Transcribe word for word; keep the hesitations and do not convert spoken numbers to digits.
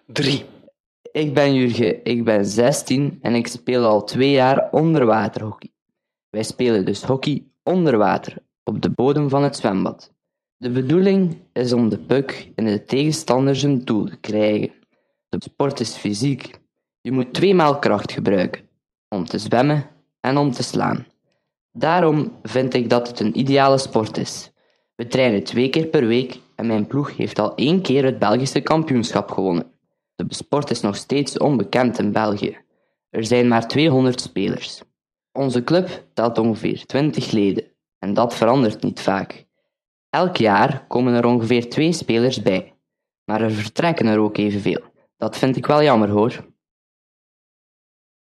Drie. Ik ben Jurgen, ik ben zestien en ik speel al twee jaar onderwaterhockey. Wij spelen dus hockey onder water, op de bodem van het zwembad. De bedoeling is om de puck in de tegenstander zijn doel te krijgen. De sport is fysiek. Je moet tweemaal kracht gebruiken, om te zwemmen en om te slaan. Daarom vind ik dat het een ideale sport is. We trainen twee keer per week en mijn ploeg heeft al één keer het Belgische kampioenschap gewonnen. De sport is nog steeds onbekend in België. Er zijn maar tweehonderd spelers. Onze club telt ongeveer twintig leden en dat verandert niet vaak. Elk jaar komen er ongeveer twee spelers bij, maar er vertrekken er ook evenveel. Dat vind ik wel jammer hoor.